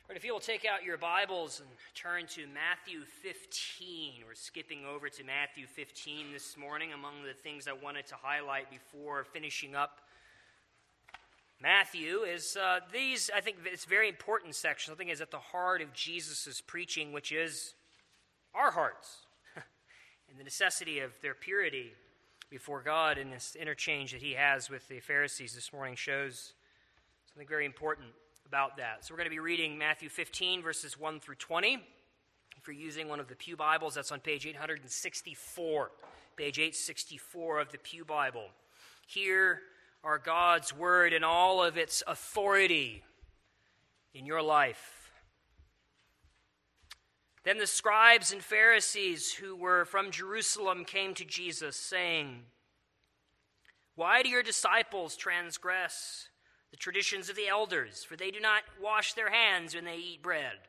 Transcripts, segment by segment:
But if you will take out your Bibles and turn to Matthew 15. We're skipping over to Matthew 15 this morning. Among the things I wanted to highlight before finishing up Matthew is these, I think it's a very important section. I think is at the heart of Jesus' preaching, which is our hearts and the necessity of their purity before God. And this interchange that he has with the Pharisees this morning shows something very important about that. So we're going to be reading Matthew 15, verses 1 through 20. If you're using one of the Pew Bibles, that's on page 864. Page 864 of the Pew Bible. Hear our God's word in all of its authority in your life. Then the scribes and Pharisees who were from Jerusalem came to Jesus, saying, "Why do your disciples transgress the traditions of the elders? For they do not wash their hands when they eat bread."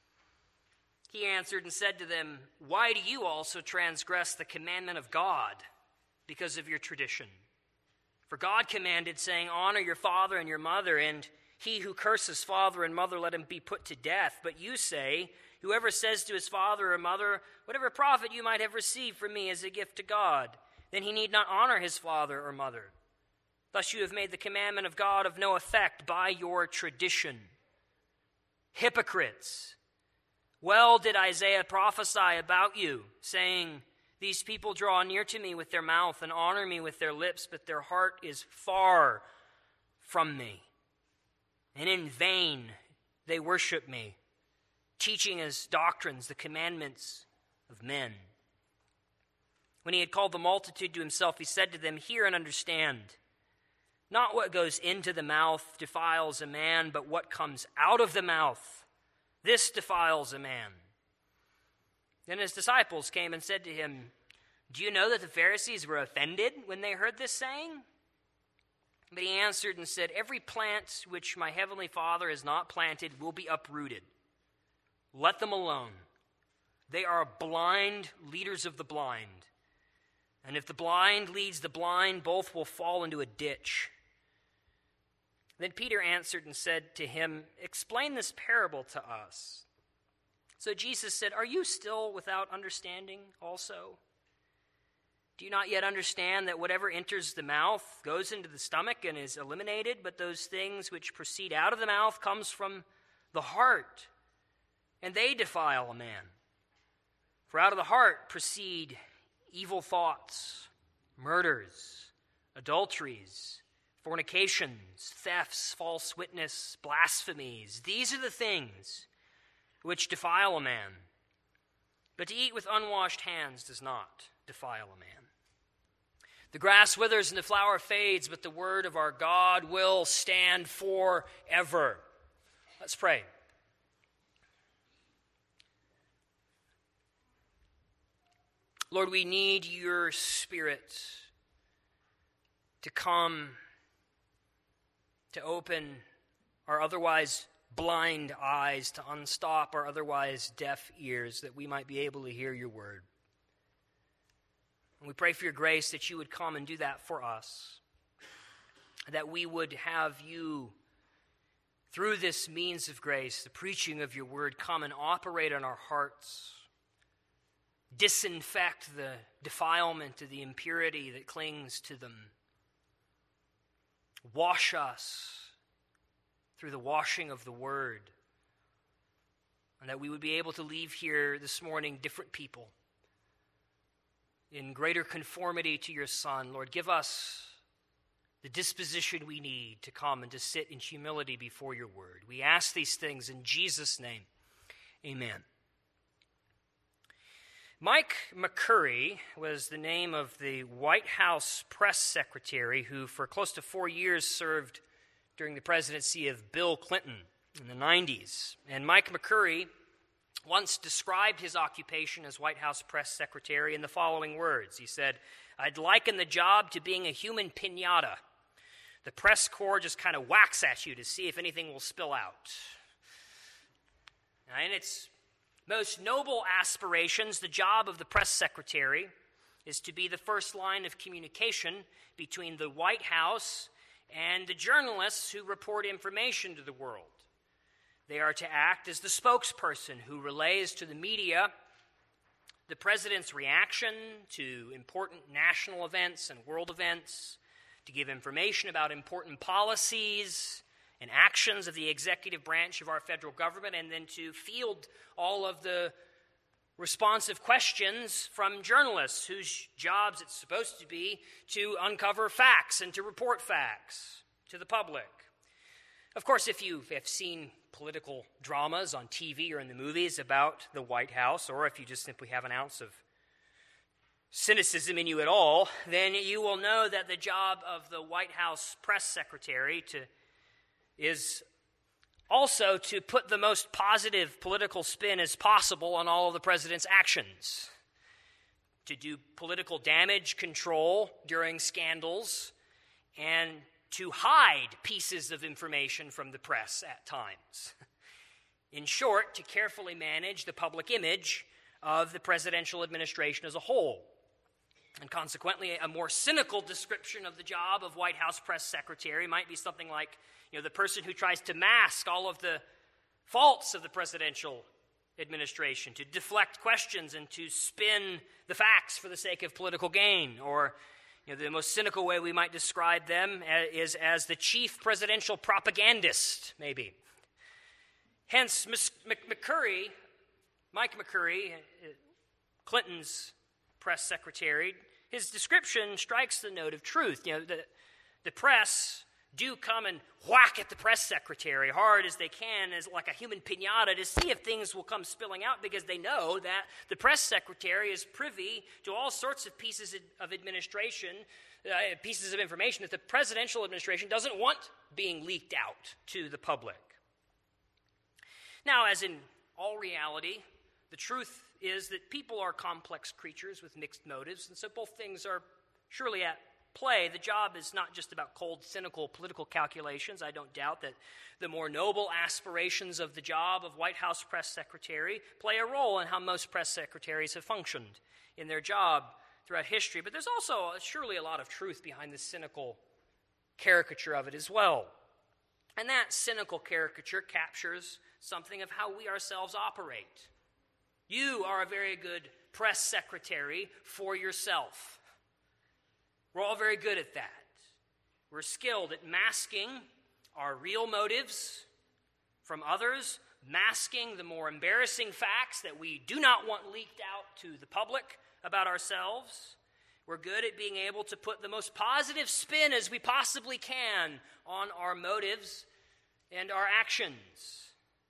He answered and said to them, "Why do you also transgress the commandment of God because of your tradition? For God commanded, saying, 'Honor your father and your mother,' and 'He who curses father and mother, let him be put to death.' But you say, 'Whoever says to his father or mother, whatever profit you might have received from me as a gift to God, then he need not honor his father or mother. Thus you have made the commandment of God of no effect by your tradition. Hypocrites! Well did Isaiah prophesy about you, saying, 'These people draw near to me with their mouth and honor me with their lips, but their heart is far from me. And in vain they worship me, teaching as doctrines the commandments of men.' When he had called the multitude to himself, he said to them, 'Hear and understand. Not what goes into the mouth defiles a man, but what comes out of the mouth, this defiles a man.' Then his disciples came and said to him, 'Do you know that the Pharisees were offended when they heard this saying?' But he answered and said, 'Every plant which my heavenly Father has not planted will be uprooted. Let them alone. They are blind leaders of the blind. And if the blind leads the blind, both will fall into a ditch.' Then Peter answered and said to him, 'Explain this parable to us.' So Jesus said, 'Are you still without understanding also? Do you not yet understand that whatever enters the mouth goes into the stomach and is eliminated, but those things which proceed out of the mouth comes from the heart, and they defile a man? For out of the heart proceed evil thoughts, murders, adulteries, fornications, thefts, false witness, blasphemies. These are the things which defile a man. But to eat with unwashed hands does not defile a man. The grass withers and the flower fades, but the word of our God will stand forever." Let's pray. Lord, we need your Spirit to come to open our otherwise blind eyes, to unstop our otherwise deaf ears, that we might be able to hear your word. And we pray for your grace that you would come and do that for us, that we would have you, through this means of grace, the preaching of your word, come and operate on our hearts, disinfect the defilement of the impurity that clings to them, wash us through the washing of the word, and that we would be able to leave here this morning different people in greater conformity to your Son. Lord, give us the disposition we need to come and to sit in humility before your word. We ask these things in Jesus' name. Amen. Mike McCurry was the name of the White House press secretary who for close to 4 years served during the presidency of Bill Clinton in the 90s. And Mike McCurry once described his occupation as White House press secretary in the following words. He said, "I'd liken the job to being a human piñata. The press corps just kind of whacks at you to see if anything will spill out." And it's most noble aspirations, the job of the press secretary is to be the first line of communication between the White House and the journalists who report information to the world. They are to act as the spokesperson who relays to the media the president's reaction to important national events and world events, to give information about important policies and actions of the executive branch of our federal government, and then to field all of the responsive questions from journalists whose jobs it's supposed to be to uncover facts and to report facts to the public. Of course, if you have seen political dramas on TV or in the movies about the White House, or if you just simply have an ounce of cynicism in you at all, then you will know that the job of the White House press secretary is also to put the most positive political spin as possible on all of the president's actions, to do political damage control during scandals, and to hide pieces of information from the press at times. In short, to carefully manage the public image of the presidential administration as a whole. And consequently, a more cynical description of the job of White House press secretary might be something like, the person who tries to mask all of the faults of the presidential administration, to deflect questions and to spin the facts for the sake of political gain. Or, the most cynical way we might describe them is as the chief presidential propagandist, maybe. Hence, Mike McCurry, Clinton's press secretary, his description strikes the note of truth. The press do come and whack at the press secretary hard as they can, as like a human piñata, to see if things will come spilling out, because they know that the press secretary is privy to all sorts of pieces of administration, pieces of information that the presidential administration doesn't want being leaked out to the public. Now, as in all reality, the truth is that people are complex creatures with mixed motives, and so both things are surely at play. The job is not just about cold, cynical political calculations. I don't doubt that the more noble aspirations of the job of White House press secretary play a role in how most press secretaries have functioned in their job throughout history. But there's also surely a lot of truth behind the cynical caricature of it as well. And that cynical caricature captures something of how we ourselves operate. You are a very good press secretary for yourself. We're all very good at that. We're skilled at masking our real motives from others, masking the more embarrassing facts that we do not want leaked out to the public about ourselves. We're good at being able to put the most positive spin as we possibly can on our motives and our actions.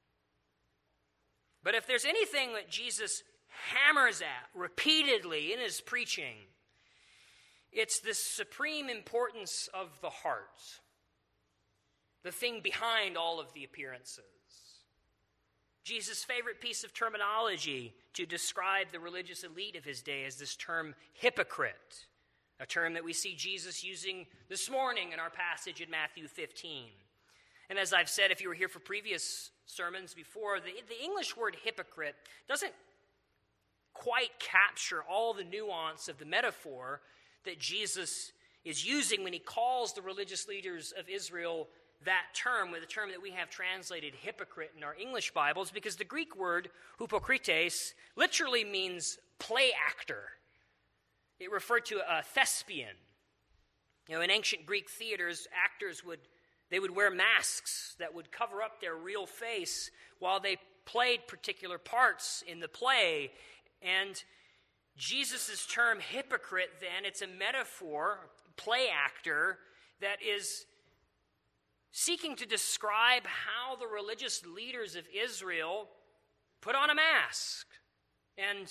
But if there's anything that Jesus hammers at repeatedly in his preaching, it's the supreme importance of the heart, the thing behind all of the appearances. Jesus' favorite piece of terminology to describe the religious elite of his day is this term hypocrite, a term that we see Jesus using this morning in our passage in Matthew 15. And as I've said, if you were here for previous sermons before, the English word hypocrite doesn't quite capture all the nuance of the metaphor that Jesus is using when he calls the religious leaders of Israel that term, with the term that we have translated hypocrite in our English Bibles, because the Greek word hypokrites literally means play actor. It referred to a thespian. In ancient Greek theaters, actors would wear masks that would cover up their real face while they played particular parts in the play. And Jesus' term hypocrite, then, it's a metaphor, play actor, that is seeking to describe how the religious leaders of Israel put on a mask and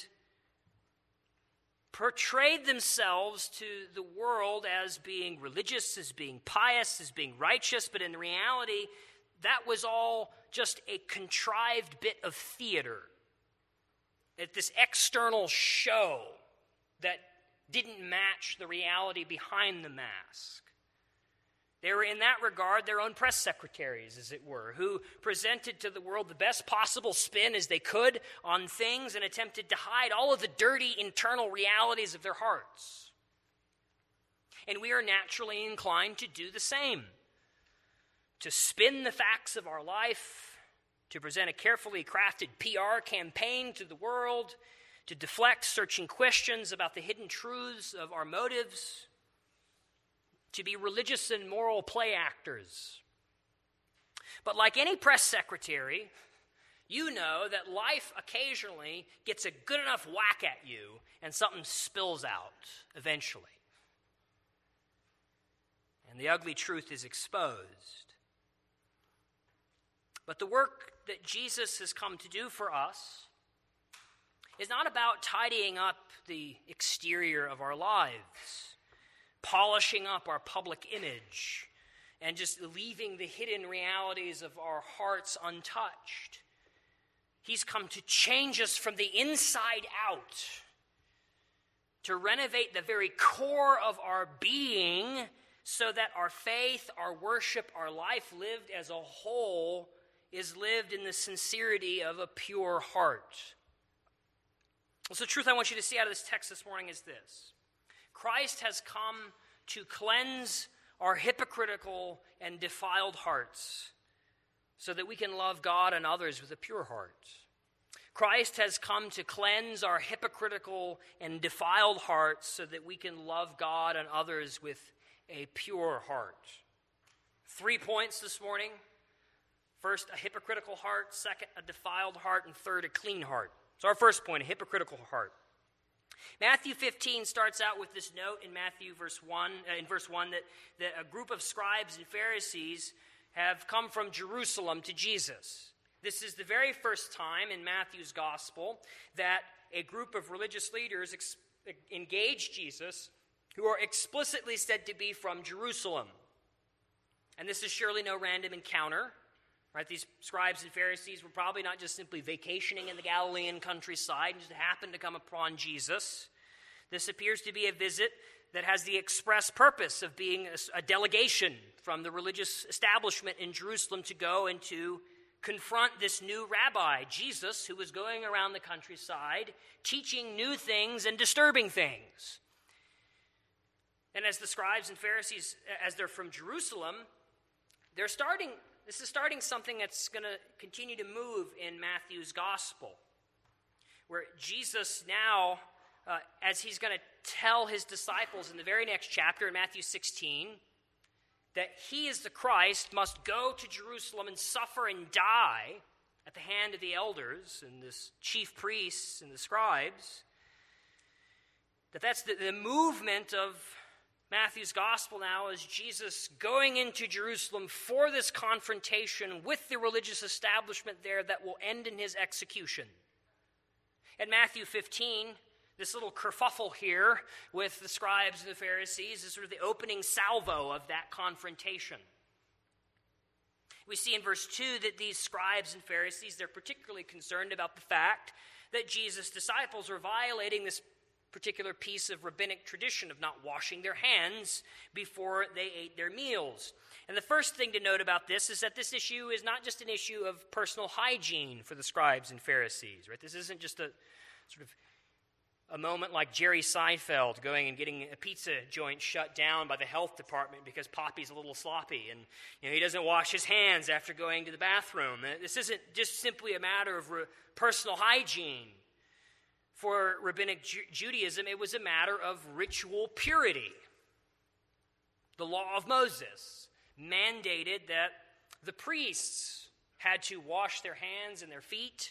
portrayed themselves to the world as being religious, as being pious, as being righteous, but in reality, that was all just a contrived bit of theater. At this external show that didn't match the reality behind the mask. They were, in that regard, their own press secretaries, as it were, who presented to the world the best possible spin as they could on things and attempted to hide all of the dirty internal realities of their hearts. And we are naturally inclined to do the same, to spin the facts of our life, to present a carefully crafted PR campaign to the world, to deflect searching questions about the hidden truths of our motives, to be religious and moral play actors. But like any press secretary, you know that life occasionally gets a good enough whack at you and something spills out eventually. And the ugly truth is exposed. But the work that Jesus has come to do for us is not about tidying up the exterior of our lives, polishing up our public image, and just leaving the hidden realities of our hearts untouched. He's come to change us from the inside out, to renovate the very core of our being so that our faith, our worship, our life lived as a whole is lived in the sincerity of a pure heart. So the truth I want you to see out of this text this morning is this. Christ has come to cleanse our hypocritical and defiled hearts so that we can love God and others with a pure heart. Christ has come to cleanse our hypocritical and defiled hearts so that we can love God and others with a pure heart. 3 points this morning. First, a hypocritical heart. Second, a defiled heart. And third, a clean heart. So our first point, a hypocritical heart. Matthew 15 starts out with this note in verse 1 that a group of scribes and Pharisees have come from Jerusalem to Jesus. This is the very first time in Matthew's gospel that a group of religious leaders engage Jesus who are explicitly said to be from Jerusalem. And this is surely no random encounter. Right, these scribes and Pharisees were probably not just simply vacationing in the Galilean countryside and just happened to come upon Jesus. This appears to be a visit that has the express purpose of being a delegation from the religious establishment in Jerusalem to go and to confront this new rabbi, Jesus, who was going around the countryside teaching new things and disturbing things. And as the scribes and Pharisees, as they're from Jerusalem, this is starting something that's going to continue to move in Matthew's gospel, where Jesus now, as he's going to tell his disciples in the very next chapter in Matthew 16, that he is the Christ, must go to Jerusalem and suffer and die at the hand of the elders and the chief priests and the scribes, that's the movement of Matthew's gospel now is Jesus going into Jerusalem for this confrontation with the religious establishment there that will end in his execution. In Matthew 15, this little kerfuffle here with the scribes and the Pharisees is sort of the opening salvo of that confrontation. We see in verse 2 that these scribes and Pharisees, they're particularly concerned about the fact that Jesus' disciples are violating this particular piece of rabbinic tradition of not washing their hands before they ate their meals. And the first thing to note about this is that this issue is not just an issue of personal hygiene for the scribes and Pharisees, right? This isn't just a sort of a moment like Jerry Seinfeld going and getting a pizza joint shut down by the health department because Poppy's a little sloppy and he doesn't wash his hands after going to the bathroom. This isn't just simply a matter of personal hygiene. For rabbinic Judaism, it was a matter of ritual purity. The law of Moses mandated that the priests had to wash their hands and their feet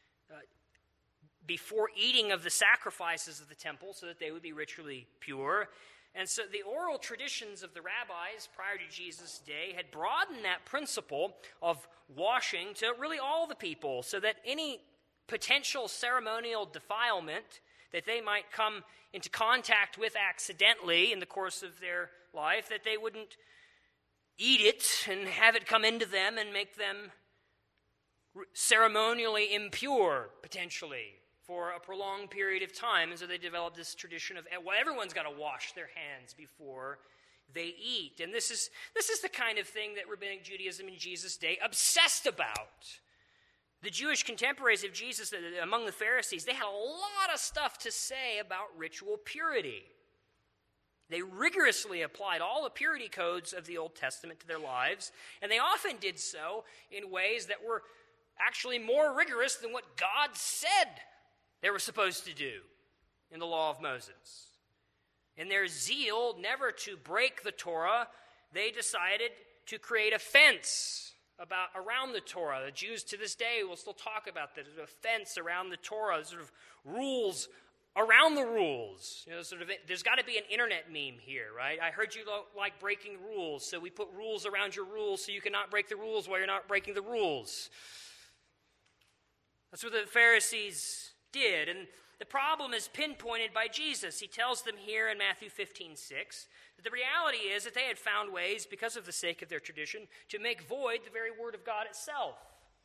before eating of the sacrifices of the temple so that they would be ritually pure. And so the oral traditions of the rabbis prior to Jesus' day had broadened that principle of washing to really all the people so that any potential ceremonial defilement that they might come into contact with accidentally in the course of their life, that they wouldn't eat it and have it come into them and make them ceremonially impure, potentially, for a prolonged period of time. And so they developed this tradition of, well, everyone's got to wash their hands before they eat. And this is the kind of thing that rabbinic Judaism in Jesus' day obsessed about. The Jewish contemporaries of Jesus, among the Pharisees, they had a lot of stuff to say about ritual purity. They rigorously applied all the purity codes of the Old Testament to their lives, and they often did so in ways that were actually more rigorous than what God said they were supposed to do in the law of Moses. In their zeal never to break the Torah, they decided to create a fence around the Torah. The Jews to this day will still talk about this, a fence around the Torah, sort of rules around the rules. There's got to be an internet meme here, right? I heard you don't like breaking rules, so we put rules around your rules so you cannot break the rules while you're not breaking the rules. That's what the Pharisees did, and the problem is pinpointed by Jesus. He tells them here in Matthew 15:6 that the reality is that they had found ways, because of the sake of their tradition, to make void the very word of God itself.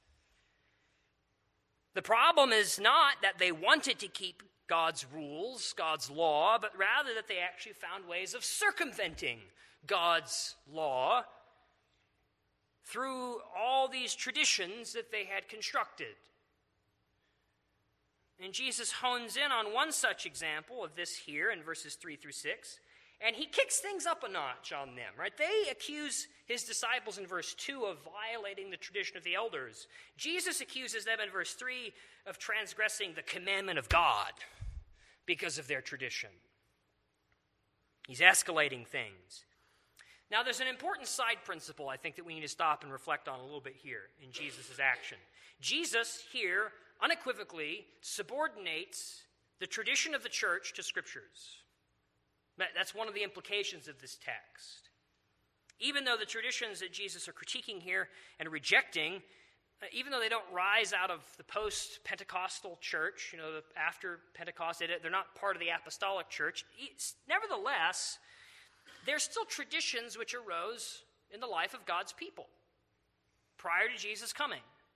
The problem is not that they wanted to keep God's rules, God's law, but rather that they actually found ways of circumventing God's law through all these traditions that they had constructed. And Jesus hones in on one such example of this here in verses 3 through 6, and he kicks things up a notch on them, right? They accuse his disciples in verse 2 of violating the tradition of the elders. Jesus accuses them in verse 3 of transgressing the commandment of God because of their tradition. He's escalating things. Now, there's an important side principle I think that we need to stop and reflect on a little bit here in Jesus' action. Jesus here unequivocally subordinates the tradition of the church to Scriptures. That's one of the implications of this text. Even though the traditions that Jesus are critiquing here and rejecting, even though they don't rise out of the post-Pentecostal church, after Pentecost, they're not part of the apostolic church, nevertheless, there's still traditions which arose in the life of God's people prior to Jesus' coming.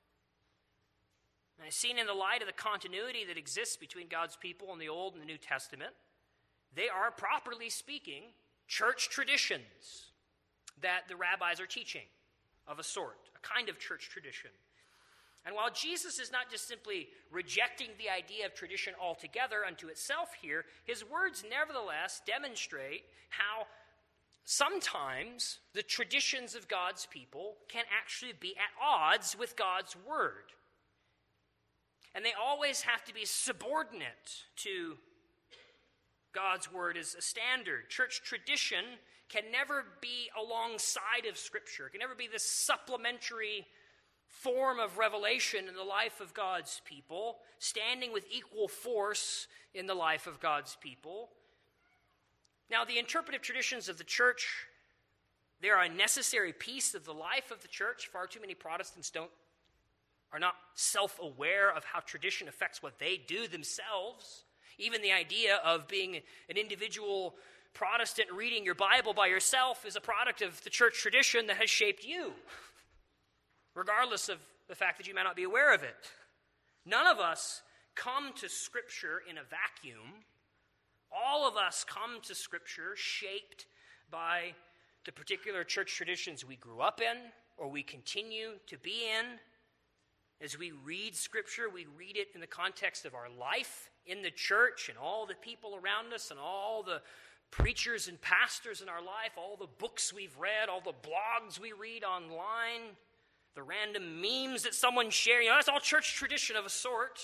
And seen in the light of the continuity that exists between God's people in the Old and the New Testament, they are, properly speaking, church traditions that the rabbis are teaching of a sort, a kind of church tradition. And while Jesus is not just simply rejecting the idea of tradition altogether unto itself here, his words nevertheless demonstrate how sometimes the traditions of God's people can actually be at odds with God's word. And they always have to be subordinate to God's word as a standard. Church tradition can never be alongside of Scripture. It can never be this supplementary form of revelation in the life of God's people, standing with equal force in the life of God's people. Now, the interpretive traditions of the church, they are a necessary piece of the life of the church. Far too many Protestants are not self-aware of how tradition affects what they do themselves. Even the idea of being an individual Protestant reading your Bible by yourself is a product of the church tradition that has shaped you, regardless of the fact that you may not be aware of it. None of us come to Scripture in a vacuum. All of us come to Scripture shaped by the particular church traditions we grew up in or we continue to be in. As we read Scripture, we read it in the context of our life in the church and all the people around us and all the preachers and pastors in our life, all the books we've read, all the blogs we read online, the random memes that someone shares. That's all church tradition of a sort.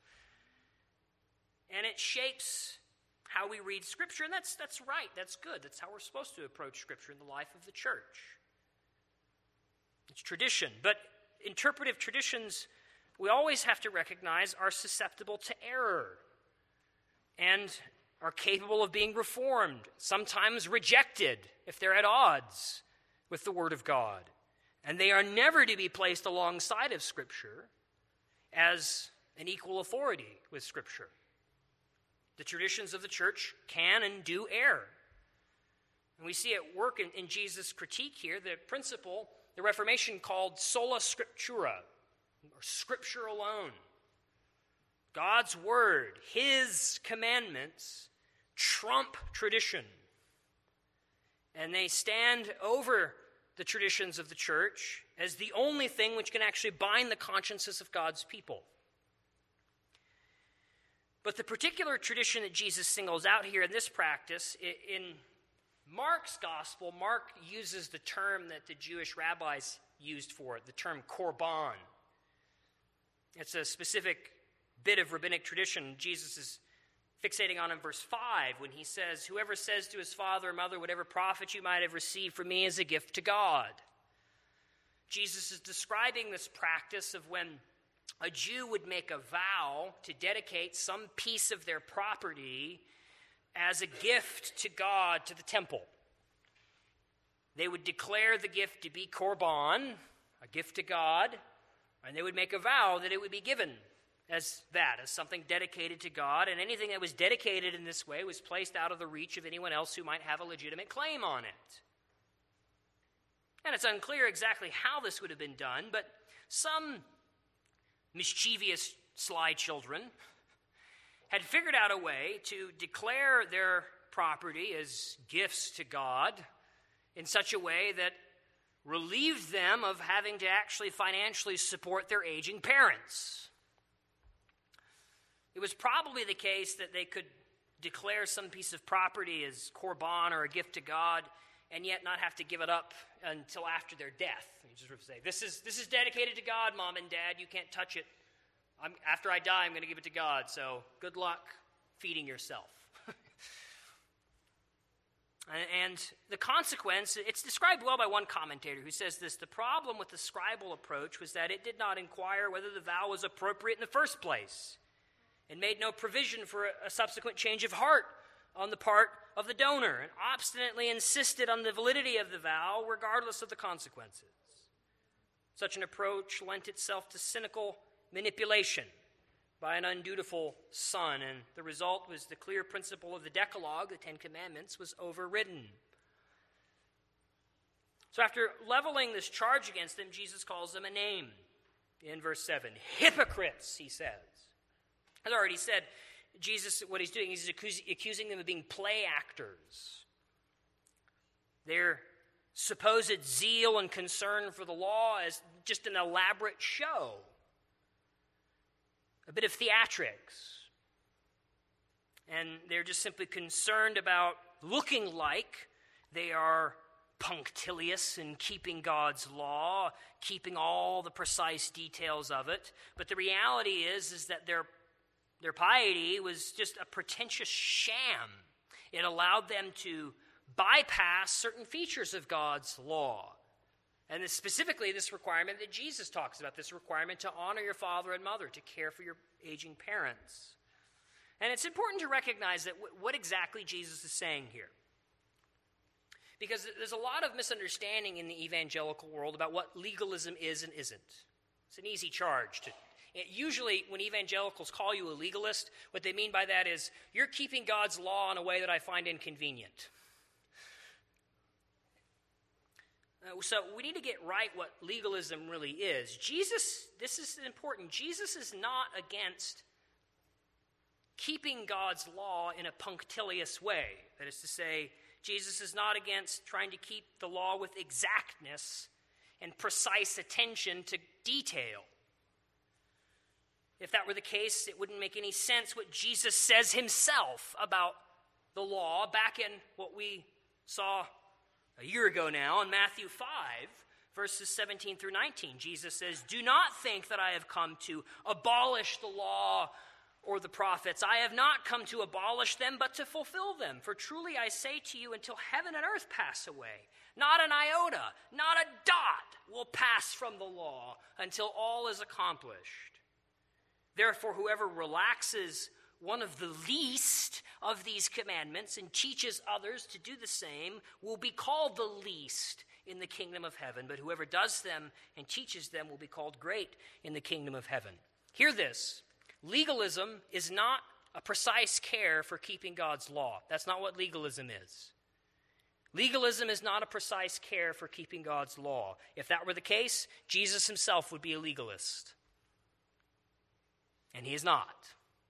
And it shapes how we read Scripture, and that's right, that's good. That's how we're supposed to approach Scripture in the life of the church. It's tradition, but interpretive traditions, we always have to recognize, are susceptible to error and are capable of being reformed, sometimes rejected if they're at odds with the Word of God. And they are never to be placed alongside of Scripture as an equal authority with Scripture. The traditions of the church can and do err. And we see at work in Jesus' critique here the principle the Reformation called sola scriptura, or Scripture alone. God's word, his commandments, trump tradition. And they stand over the traditions of the church as the only thing which can actually bind the consciences of God's people. But the particular tradition that Jesus singles out here in this practice, in Mark's gospel, Mark uses the term that the Jewish rabbis used for it, the term korban. It's a specific bit of rabbinic tradition Jesus is fixating on in verse 5 when he says, "Whoever says to his father or mother, whatever profit you might have received from me is a gift to God." Jesus is describing this practice of when a Jew would make a vow to dedicate some piece of their property as a gift to God, to the temple. They would declare the gift to be korban, a gift to God, and they would make a vow that it would be given as something dedicated to God, and anything that was dedicated in this way was placed out of the reach of anyone else who might have a legitimate claim on it. And it's unclear exactly how this would have been done, but some mischievous, sly children had figured out a way to declare their property as gifts to God in such a way that relieved them of having to actually financially support their aging parents. It was probably the case that they could declare some piece of property as korban or a gift to God and yet not have to give it up until after their death. You just sort of say, this is dedicated to God, Mom and Dad. You can't touch it. After I die, I'm going to give it to God. So good luck feeding yourself. And the consequence, it's described well by one commentator who says this: the problem with the scribal approach was that it did not inquire whether the vow was appropriate in the first place, and made no provision for a subsequent change of heart on the part of the donor, and obstinately insisted on the validity of the vow regardless of the consequences. Such an approach lent itself to cynical manipulation by an undutiful son, and the result was the clear principle of the Decalogue, the Ten Commandments, was overridden. So after leveling this charge against them, Jesus calls them a name in verse 7. Hypocrites, he says. As I already said, Jesus, what he's doing, he's accusing them of being play actors. Their supposed zeal and concern for the law is just an elaborate show, a bit of theatrics. And they're just simply concerned about looking like they are punctilious in keeping God's law, keeping all the precise details of it. But the reality is that their piety was just a pretentious sham. It allowed them to bypass certain features of God's law. And specifically this requirement that Jesus talks about, this requirement to honor your father and mother, to care for your aging parents. And it's important to recognize that what exactly Jesus is saying here. Because there's a lot of misunderstanding in the evangelical world about what legalism is and isn't. It's an easy charge to usually, when evangelicals call you a legalist, what they mean by that is, you're keeping God's law in a way that I find inconvenient. So we need to get right what legalism really is. This is important. Jesus is not against keeping God's law in a punctilious way. That is to say, Jesus is not against trying to keep the law with exactness and precise attention to detail. If that were the case, it wouldn't make any sense what Jesus says himself about the law back in what we saw a year ago now in Matthew 5, verses 17 through 19. Jesus says, "Do not think that I have come to abolish the law or the prophets. I have not come to abolish them, but to fulfill them. For truly I say to you, until heaven and earth pass away, not an iota, not a dot will pass from the law until all is accomplished. Therefore, whoever relaxes one of the least of these commandments and teaches others to do the same will be called the least in the kingdom of heaven. But whoever does them and teaches them will be called great in the kingdom of heaven." Hear this. Legalism is not a precise care for keeping God's law. That's not what legalism is. Legalism is not a precise care for keeping God's law. If that were the case, Jesus himself would be a legalist. And he is not.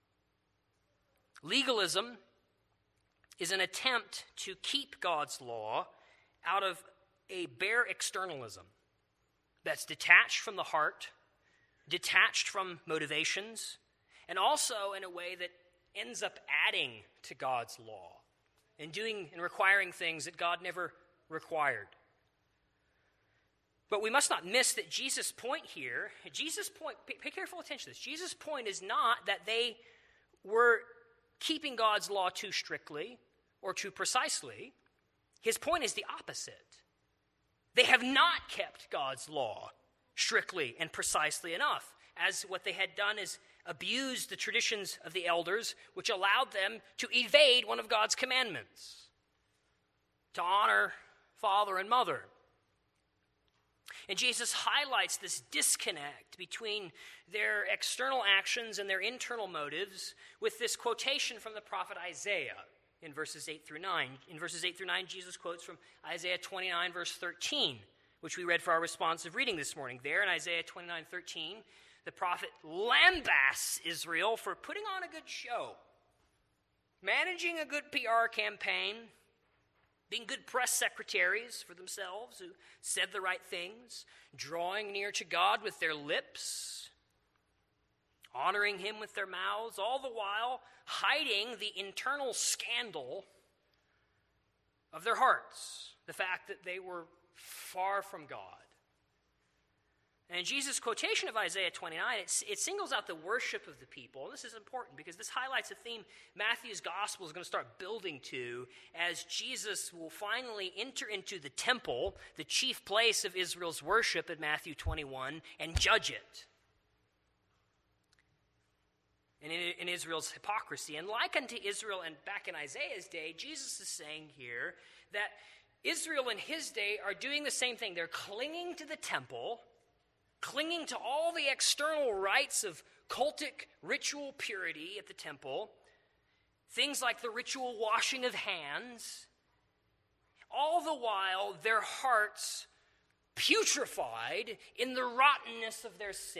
Legalism is an attempt to keep God's law out of a bare externalism that's detached from the heart, detached from motivations, and also in a way that ends up adding to God's law and doing and requiring things that God never required. But we must not miss that Jesus' point here, pay careful attention to this. Jesus' point is not that they were keeping God's law too strictly or too precisely. His point is the opposite. They have not kept God's law strictly and precisely enough, as what they had done is abused the traditions of the elders, which allowed them to evade one of God's commandments, to honor father and mother. And Jesus highlights this disconnect between their external actions and their internal motives with this quotation from the prophet Isaiah in verses 8 through 9. In verses 8 through 9, Jesus quotes from Isaiah 29, verse 13, which we read for our responsive reading this morning. There in Isaiah 29:13, the prophet lambasts Israel for putting on a good show, managing a good PR campaign, being good press secretaries for themselves who said the right things, drawing near to God with their lips, honoring him with their mouths, all the while hiding the internal scandal of their hearts, the fact that they were far from God. And Jesus' quotation of Isaiah 29, it singles out the worship of the people. And this is important because this highlights a theme Matthew's gospel is going to start building to as Jesus will finally enter into the temple, the chief place of Israel's worship in Matthew 21, and judge it. And in Israel's hypocrisy. And like unto Israel and back in Isaiah's day, Jesus is saying here that Israel in his day are doing the same thing. They're clinging to the temple, clinging to all the external rites of cultic ritual purity at the temple, things like the ritual washing of hands, all the while their hearts putrefied in the rottenness of their sin.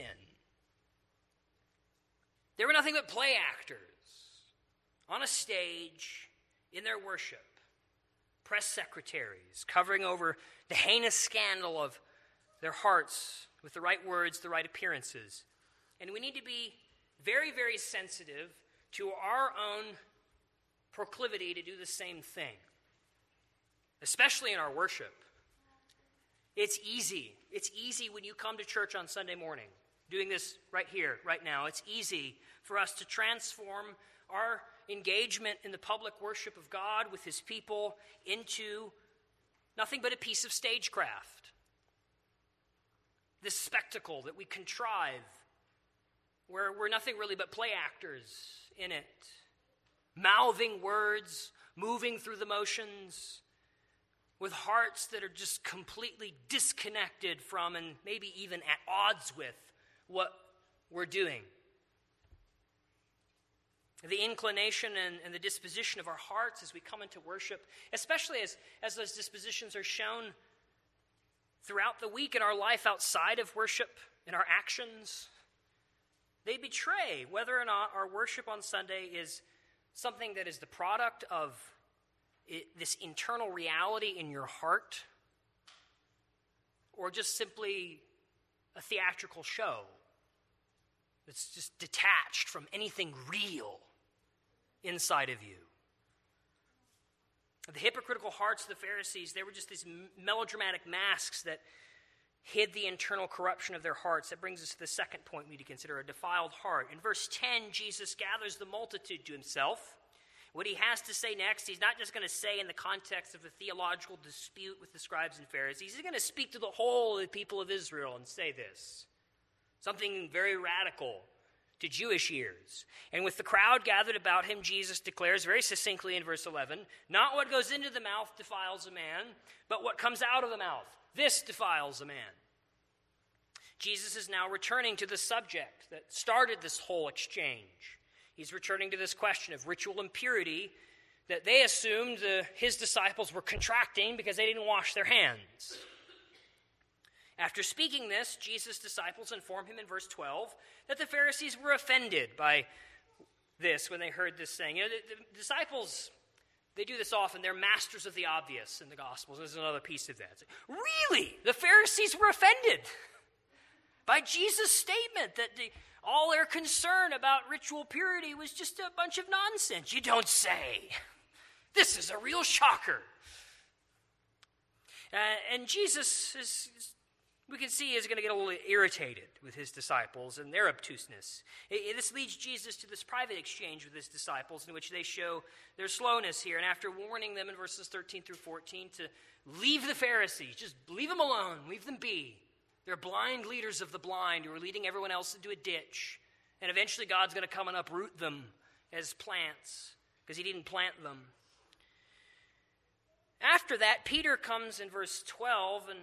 They were nothing but play actors on a stage in their worship, press secretaries covering over the heinous scandal of their hearts with the right words, the right appearances. And we need to be very, very sensitive to our own proclivity to do the same thing, especially in our worship. It's easy. It's easy when you come to church on Sunday morning, doing this right here, right now. It's easy for us to transform our engagement in the public worship of God with his people into nothing but a piece of stagecraft. This spectacle that we contrive, where we're nothing really but play actors in it, mouthing words, moving through the motions, with hearts that are just completely disconnected from and maybe even at odds with what we're doing. The inclination and the disposition of our hearts as we come into worship, especially as those dispositions are shown throughout the week in our life outside of worship, in our actions, they betray whether or not our worship on Sunday is something that is the product of this internal reality in your heart, or just simply a theatrical show that's just detached from anything real inside of you. The hypocritical hearts of the Pharisees, they were just these melodramatic masks that hid the internal corruption of their hearts. That brings us to the second point we need to consider, a defiled heart. In verse 10, Jesus gathers the multitude to himself. What he has to say next, he's not just going to say in the context of a theological dispute with the scribes and Pharisees. He's going to speak to the whole of the people of Israel and say this, something very radical to Jewish ears. And with the crowd gathered about him, Jesus declares very succinctly in verse 11, not what goes into the mouth defiles a man, but what comes out of the mouth. This defiles a man. Jesus is now returning to the subject that started this whole exchange. He's returning to this question of ritual impurity that they assumed his disciples were contracting because they didn't wash their hands. After speaking this, Jesus' disciples inform him in verse 12 that the Pharisees were offended by this when they heard this saying. You know, the disciples, they do this often. They're masters of the obvious in the Gospels. There's another piece of that. It's like, really? The Pharisees were offended by Jesus' statement that all their concern about ritual purity was just a bunch of nonsense. You don't say. This is a real shocker. And Jesus is we can see is going to get a little irritated with his disciples and their obtuseness. This leads Jesus to this private exchange with his disciples in which they show their slowness here. And after warning them in verses 13 through 14 to leave the Pharisees, just leave them alone, leave them be. They're blind leaders of the blind who are leading everyone else into a ditch. And eventually God's going to come and uproot them as plants because he didn't plant them. After that, Peter comes in verse 12 and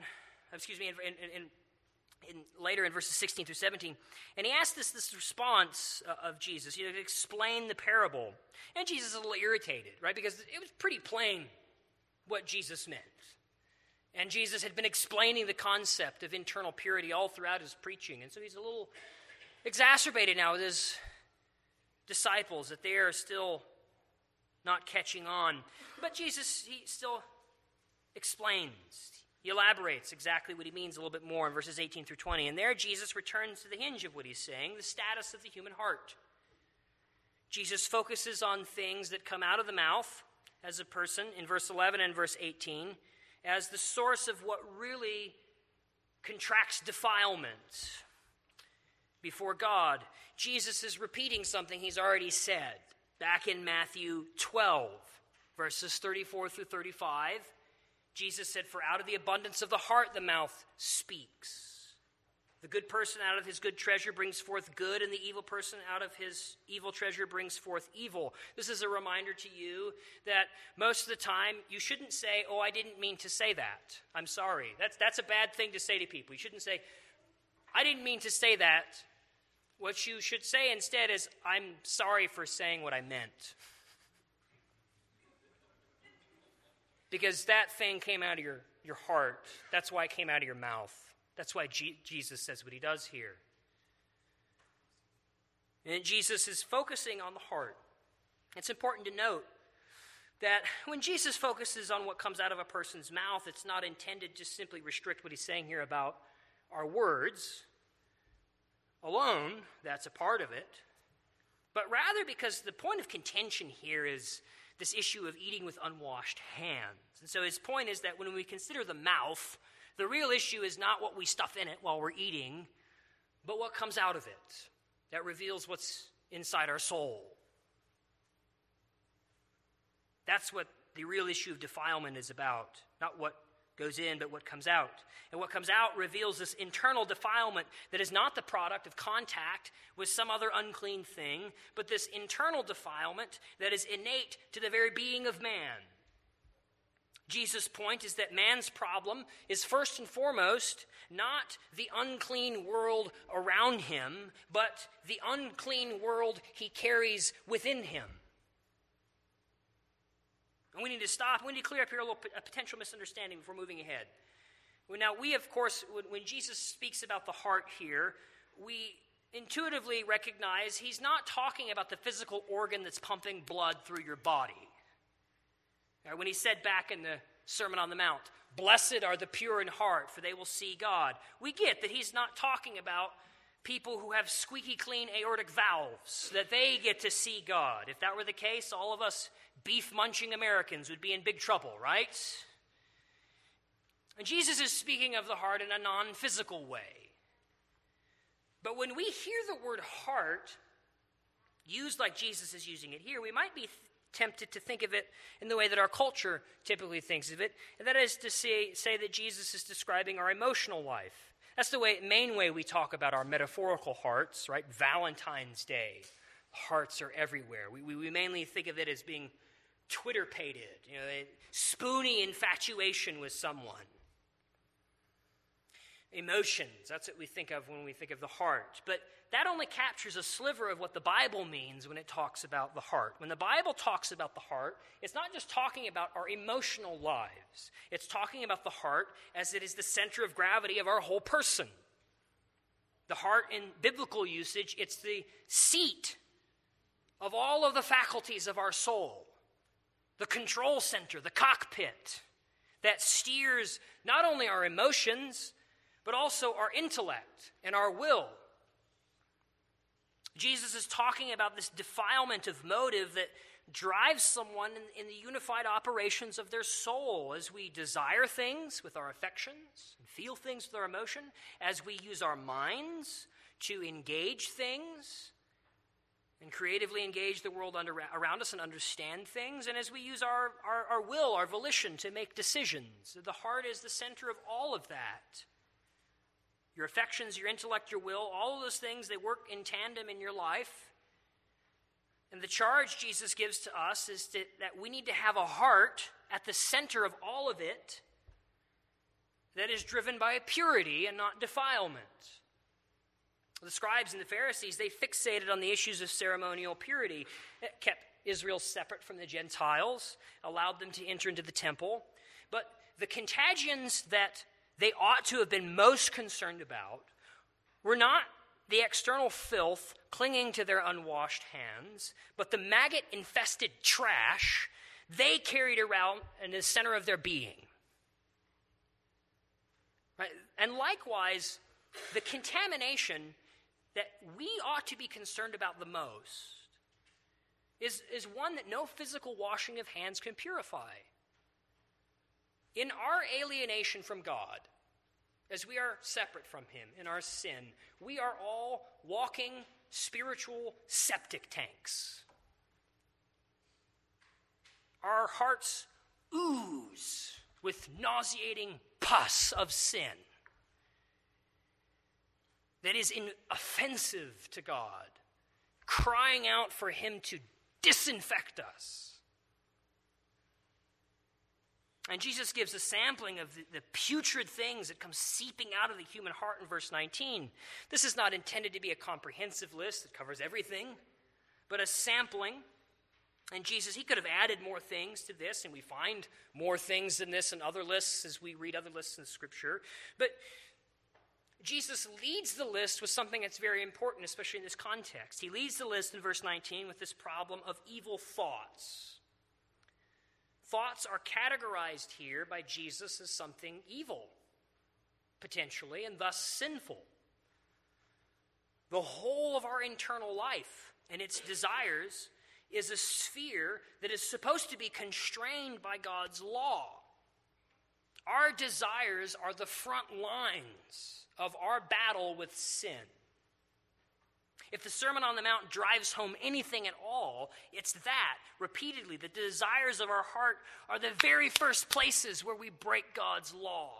later in verses 16 through 17, and he asks this response of Jesus, to explain the parable. And Jesus is a little irritated, right? Because it was pretty plain what Jesus meant. And Jesus had been explaining the concept of internal purity all throughout his preaching. And so he's a little exacerbated now with his disciples that they are still not catching on. But Jesus, he still explains. He elaborates exactly what he means a little bit more in verses 18 through 20. And there Jesus returns to the hinge of what he's saying, the status of the human heart. Jesus focuses on things that come out of the mouth as a person in verse 11 and verse 18 as the source of what really contracts defilement before God. Jesus is repeating something he's already said back in Matthew 12, verses 34 through 35. Jesus said, "For out of the abundance of the heart the mouth speaks. The good person out of his good treasure brings forth good, and the evil person out of his evil treasure brings forth evil." This is a reminder to you that most of the time you shouldn't say, "Oh, I didn't mean to say that. I'm sorry." That's a bad thing to say to people. You shouldn't say, "I didn't mean to say that." What you should say instead is, "I'm sorry for saying what I meant." Because that thing came out of your heart. That's why it came out of your mouth. That's why Jesus says what he does here. And Jesus is focusing on the heart. It's important to note that when Jesus focuses on what comes out of a person's mouth, it's not intended to simply restrict what he's saying here about our words alone. That's a part of it. But rather because the point of contention here is this issue of eating with unwashed hands. And so his point is that when we consider the mouth, the real issue is not what we stuff in it while we're eating, but what comes out of it. That reveals what's inside our soul. That's what the real issue of defilement is about. Not what goes in, but what comes out. And what comes out reveals this internal defilement that is not the product of contact with some other unclean thing, but this internal defilement that is innate to the very being of man. Jesus' point is that man's problem is first and foremost not the unclean world around him, but the unclean world he carries within him. And we need to stop. We need to clear up here a potential misunderstanding before moving ahead. Now, we, of course, when Jesus speaks about the heart here, we intuitively recognize he's not talking about the physical organ that's pumping blood through your body. Now, when he said back in the Sermon on the Mount, "Blessed are the pure in heart, for they will see God," we get that he's not talking about people who have squeaky clean aortic valves, that they get to see God. If that were the case, all of us beef-munching Americans would be in big trouble, right? And Jesus is speaking of the heart in a non-physical way. But when we hear the word heart used like Jesus is using it here, we might be tempted to think of it in the way that our culture typically thinks of it, and that is to say that Jesus is describing our emotional life. That's the main way we talk about our metaphorical hearts, right? Valentine's Day, hearts are everywhere. We mainly think of it as being Twitter-pated, a spoony infatuation with someone. Emotions, that's what we think of when we think of the heart. But that only captures a sliver of what the Bible means when it talks about the heart. When the Bible talks about the heart, it's not just talking about our emotional lives. It's talking about the heart as it is the center of gravity of our whole person. The heart in biblical usage, it's the seat of all of the faculties of our soul. The control center, the cockpit that steers not only our emotions, but also our intellect and our will. Jesus is talking about this defilement of motive that drives someone in the unified operations of their soul as we desire things with our affections and feel things with our emotion, as we use our minds to engage things and creatively engage the world around us and understand things, and as we use our will, our volition to make decisions. The heart is the center of all of that. Your affections, your intellect, your will, all of those things, they work in tandem in your life. And the charge Jesus gives to us is that we need to have a heart at the center of all of it that is driven by purity and not defilement. The scribes and the Pharisees, they fixated on the issues of ceremonial purity. It kept Israel separate from the Gentiles, allowed them to enter into the temple. But the contagions that they ought to have been most concerned about were not the external filth clinging to their unwashed hands, but the maggot-infested trash they carried around in the center of their being. Right? And likewise, the contamination that we ought to be concerned about the most is one that no physical washing of hands can purify. In our alienation from God, as we are separate from Him in our sin, we are all walking spiritual septic tanks. Our hearts ooze with nauseating pus of sin that is offensive to God, crying out for Him to disinfect us. And Jesus gives a sampling of the putrid things that come seeping out of the human heart in verse 19. This is not intended to be a comprehensive list that covers everything, but a sampling. And Jesus, He could have added more things to this, and we find more things in this and other lists as we read other lists in Scripture. But Jesus leads the list with something that's very important, especially in this context. He leads the list in verse 19 with this problem of evil thoughts. Thoughts are categorized here by Jesus as something evil, potentially, and thus sinful. The whole of our internal life and its desires is a sphere that is supposed to be constrained by God's law. Our desires are the front lines of our battle with sin. If the Sermon on the Mount drives home anything at all, it's that, repeatedly, the desires of our heart are the very first places where we break God's law.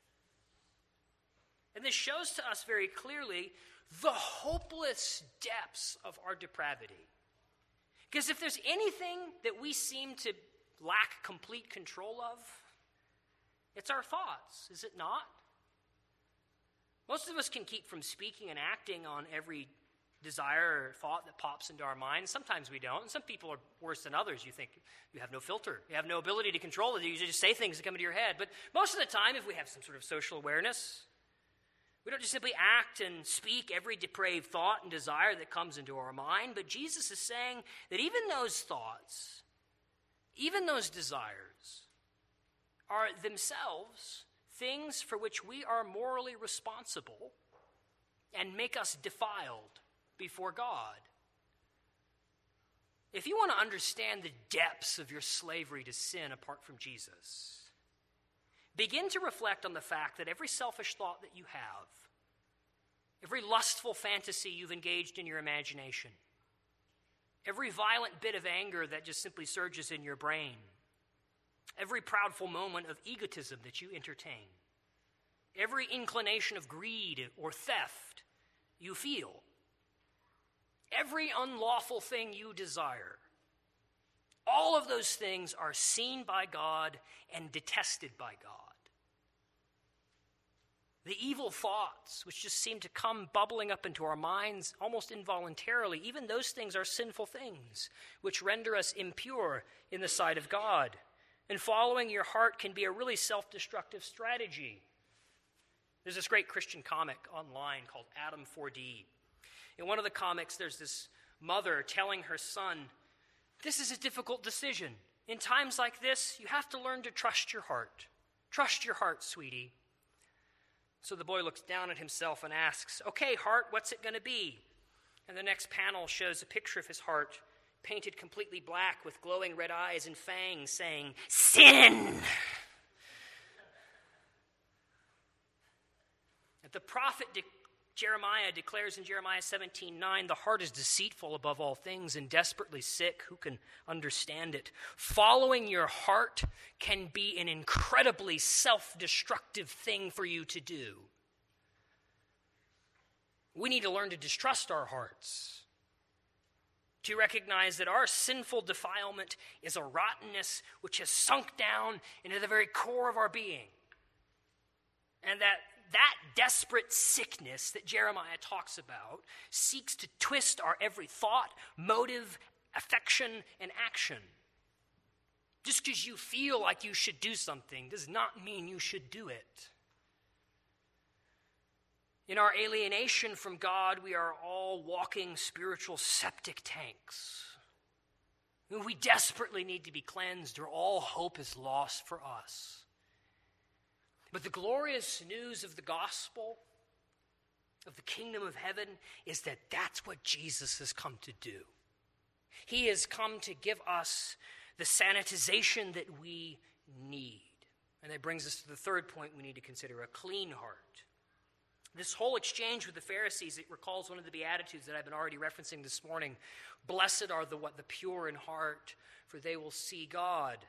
And this shows to us very clearly the hopeless depths of our depravity. Because if there's anything that we seem to lack complete control of, it's our thoughts, is it not? Most of us can keep from speaking and acting on every desire or thought that pops into our minds. Sometimes we don't. And some people are worse than others. You think you have no filter. You have no ability to control it. You just say things that come into your head. But most of the time, if we have some sort of social awareness, we don't just simply act and speak every depraved thought and desire that comes into our mind. But Jesus is saying that even those thoughts, even those desires, are themselves things for which we are morally responsible and make us defiled before God. If you want to understand the depths of your slavery to sin apart from Jesus, begin to reflect on the fact that every selfish thought that you have, every lustful fantasy you've engaged in your imagination, every violent bit of anger that just simply surges in your brain, every proudful moment of egotism that you entertain, every inclination of greed or theft you feel, every unlawful thing you desire, all of those things are seen by God and detested by God. The evil thoughts, which just seem to come bubbling up into our minds almost involuntarily, even those things are sinful things, which render us impure in the sight of God. And following your heart can be a really self-destructive strategy. There's this great Christian comic online called Adam 4D. In one of the comics, there's this mother telling her son, this is a difficult decision. In times like this, you have to learn to trust your heart. Trust your heart, sweetie. So the boy looks down at himself and asks, okay, heart, what's it going to be? And the next panel shows a picture of his heart, painted completely black with glowing red eyes and fangs, saying, "Sin!" The prophet Jeremiah declares in Jeremiah 17:9, "The heart is deceitful above all things and desperately sick. Who can understand it?" Following your heart can be an incredibly self-destructive thing for you to do. We need to learn to distrust our hearts, to recognize that our sinful defilement is a rottenness which has sunk down into the very core of our being, and that desperate sickness that Jeremiah talks about seeks to twist our every thought, motive, affection, and action. Just because you feel like you should do something does not mean you should do it. In our alienation from God, we are all walking spiritual septic tanks. We desperately need to be cleansed, or all hope is lost for us. But the glorious news of the gospel, of the kingdom of heaven, is that that's what Jesus has come to do. He has come to give us the sanitization that we need. And that brings us to the third point we need to consider: a clean heart. This whole exchange with the Pharisees, it recalls one of the Beatitudes that I've been already referencing this morning. Blessed are the pure in heart, for they will see God.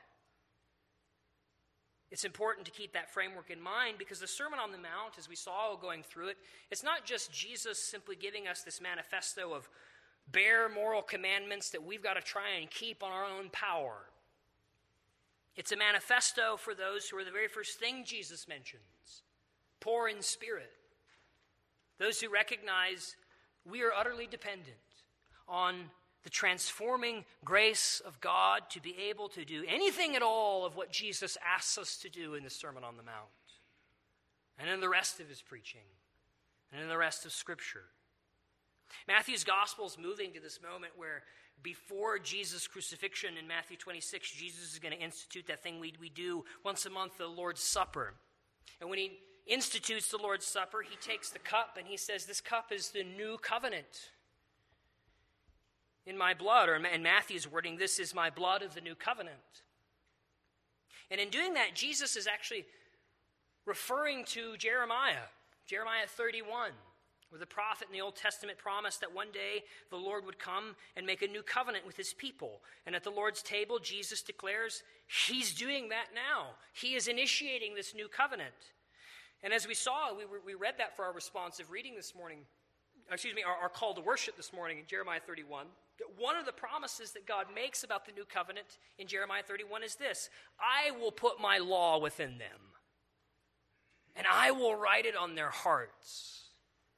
It's important to keep that framework in mind, because the Sermon on the Mount, as we saw going through it, it's not just Jesus simply giving us this manifesto of bare moral commandments that we've got to try and keep on our own power. It's a manifesto for those who are the very first thing Jesus mentions: poor in spirit. Those who recognize we are utterly dependent on the transforming grace of God to be able to do anything at all of what Jesus asks us to do in the Sermon on the Mount, and in the rest of his preaching, and in the rest of Scripture. Matthew's gospel is moving to this moment where, before Jesus' crucifixion in Matthew 26, Jesus is going to institute that thing we do once a month, the Lord's Supper. And when he institutes the Lord's Supper, he takes the cup and he says, "This cup is the new covenant in my blood," or in Matthew's wording, "This is my blood of the new covenant." And in doing that, Jesus is actually referring to Jeremiah 31, where the prophet in the Old Testament promised that one day the Lord would come and make a new covenant with his people. And at the Lord's table, Jesus declares he's doing that now. He is initiating this new covenant. And as we saw, we read that for our responsive reading this morning, our call to worship this morning in Jeremiah 31. One of the promises that God makes about the new covenant in Jeremiah 31 is this: "I will put my law within them, and I will write it on their hearts."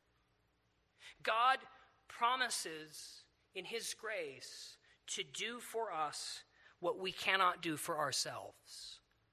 God promises in his grace to do for us what we cannot do for ourselves.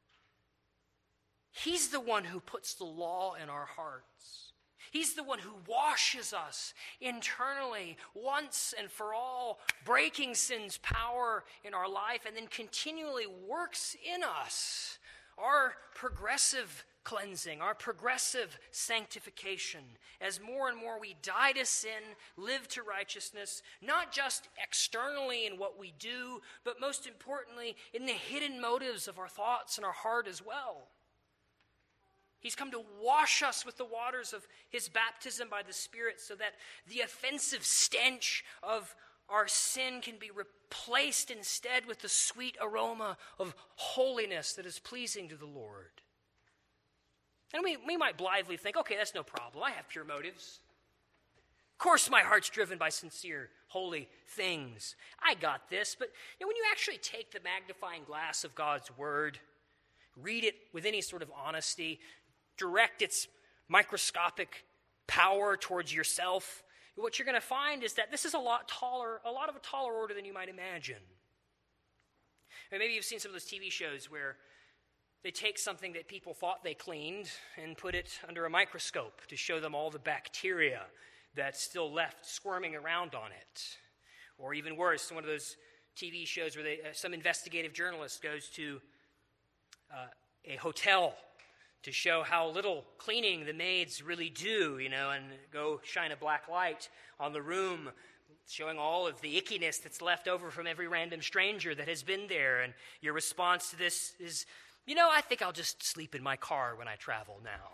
He's the one who puts the law in our hearts. He's the one who washes us internally once and for all, breaking sin's power in our life, and then continually works in us our progressive cleansing, our progressive sanctification, as more and more we die to sin, live to righteousness, not just externally in what we do, but most importantly in the hidden motives of our thoughts and our heart as well. He's come to wash us with the waters of his baptism by the Spirit, so that the offensive stench of our sin can be replaced instead with the sweet aroma of holiness that is pleasing to the Lord. And we might blithely think, okay, that's no problem. I have pure motives. Of course my heart's driven by sincere, holy things. I got this. But when you actually take the magnifying glass of God's word, read it with any sort of honesty, direct its microscopic power towards yourself, what you're going to find is that this is a lot of a taller order than you might imagine. And maybe you've seen some of those TV shows where they take something that people thought they cleaned and put it under a microscope to show them all the bacteria that's still left squirming around on it. Or even worse, one of those TV shows where some investigative journalist goes to a hotel to show how little cleaning the maids really do, and go shine a black light on the room showing all of the ickiness that's left over from every random stranger that has been there. And your response to this is, I think I'll just sleep in my car when I travel now.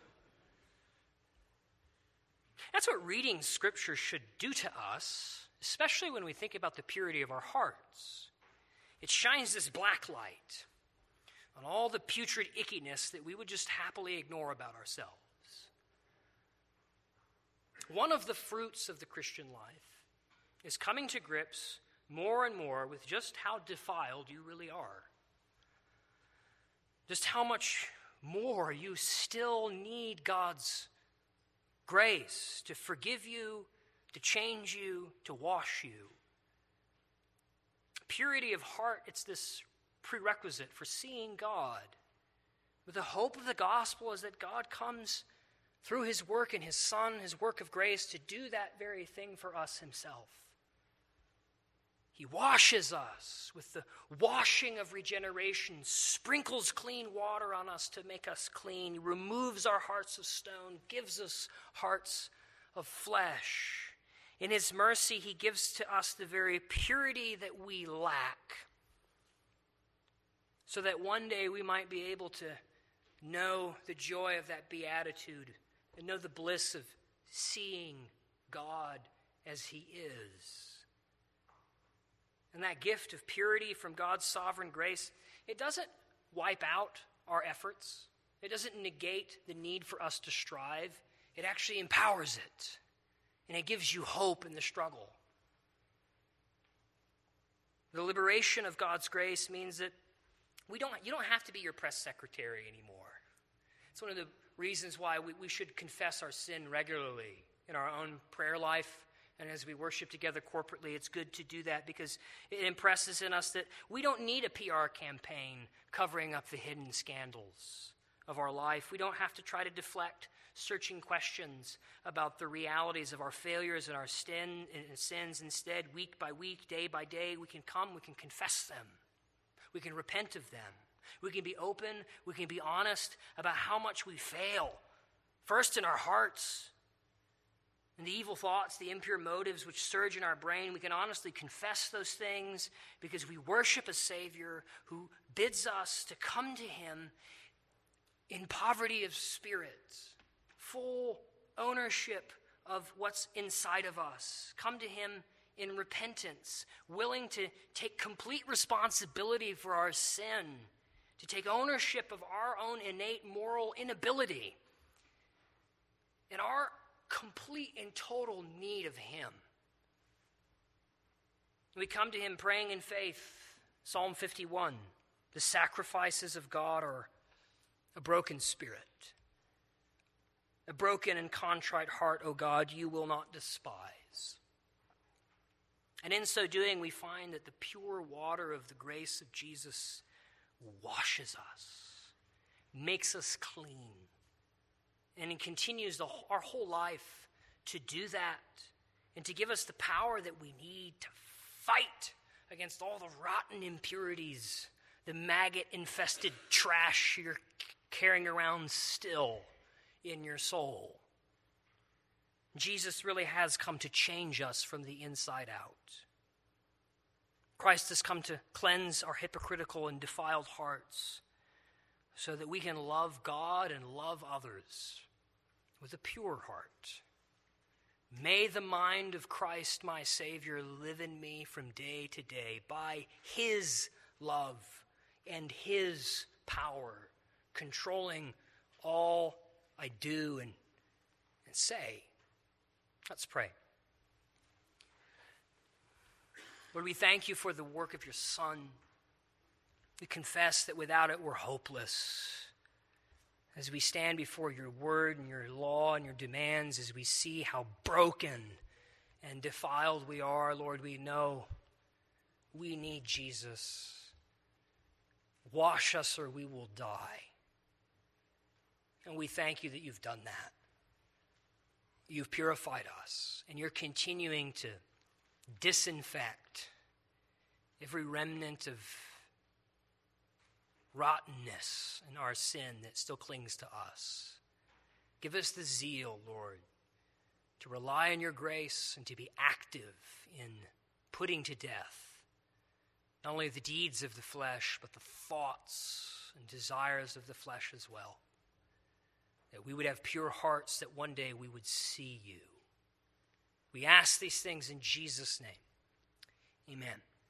That's what reading Scripture should do to us, especially when we think about the purity of our hearts. It shines this black light on all the putrid ickiness that we would just happily ignore about ourselves. One of the fruits of the Christian life is coming to grips more and more with just how defiled you really are. Just how much more you still need God's grace to forgive you, to change you, to wash you. Purity of heart, it's this prerequisite for seeing God. But the hope of the gospel is that God comes through his work in his Son, his work of grace, to do that very thing for us himself. He washes us with the washing of regeneration, sprinkles clean water on us to make us clean. He removes our hearts of stone, gives us hearts of flesh. In his mercy, he gives to us the very purity that we lack, so that one day we might be able to know the joy of that beatitude and know the bliss of seeing God as he is. And that gift of purity from God's sovereign grace, it doesn't wipe out our efforts. It doesn't negate the need for us to strive. It actually empowers it. And it gives you hope in the struggle. The liberation of God's grace means that you don't have to be your press secretary anymore. It's one of the reasons why we should confess our sin regularly in our own prayer life. And as we worship together corporately, it's good to do that because it impresses in us that we don't need a PR campaign covering up the hidden scandals of our life. We don't have to try to deflect searching questions about the realities of our failures and our sins. Instead, week by week, day by day, we can confess them. We can repent of them. We can be open. We can be honest about how much we fail. First in our hearts. And the evil thoughts, the impure motives which surge in our brain, we can honestly confess those things because we worship a Savior who bids us to come to him in poverty of spirit, full ownership of what's inside of us. Come to him in repentance, willing to take complete responsibility for our sin, to take ownership of our own innate moral inability and our complete and total need of him. We come to him praying in faith. Psalm 51, the sacrifices of God are a broken spirit. A broken and contrite heart, O God, you will not despise. And in so doing, we find that the pure water of the grace of Jesus washes us, makes us clean. And he continues our whole life to do that and to give us the power that we need to fight against all the rotten impurities, the maggot-infested trash you're carrying around still in your soul. Jesus really has come to change us from the inside out. Christ has come to cleanse our hypocritical and defiled hearts so that we can love God and love others with a pure heart. May the mind of Christ, my Savior, live in me from day to day by his love and his power, controlling all I do and say. Let's pray. Lord, we thank you for the work of your Son. We confess that without it we're hopeless. As we stand before your word and your law and your demands, as we see how broken and defiled we are, Lord, we know we need Jesus. Wash us or we will die. And we thank you that you've done that. You've purified us, and you're continuing to disinfect every remnant of rottenness in our sin that still clings to us. Give us the zeal, Lord, to rely on your grace and to be active in putting to death not only the deeds of the flesh, but the thoughts and desires of the flesh as well. That we would have pure hearts, that one day we would see you. We ask these things in Jesus' name. Amen.